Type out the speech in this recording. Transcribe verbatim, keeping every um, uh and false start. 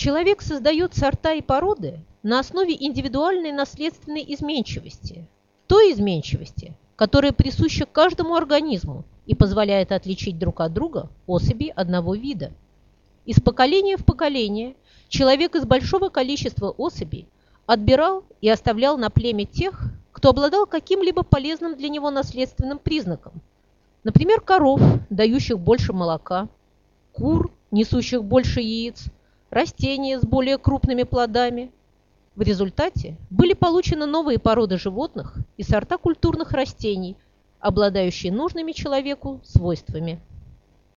Человек создает сорта и породы на основе индивидуальной наследственной изменчивости, той изменчивости, которая присуща каждому организму и позволяет отличить друг от друга особей одного вида. Из поколения в поколение человек из большого количества особей отбирал и оставлял на племя тех, кто обладал каким-либо полезным для него наследственным признаком, например, коров, дающих больше молока, кур, несущих больше яиц, растения с более крупными плодами. В результате были получены новые породы животных и сорта культурных растений, обладающие нужными человеку свойствами.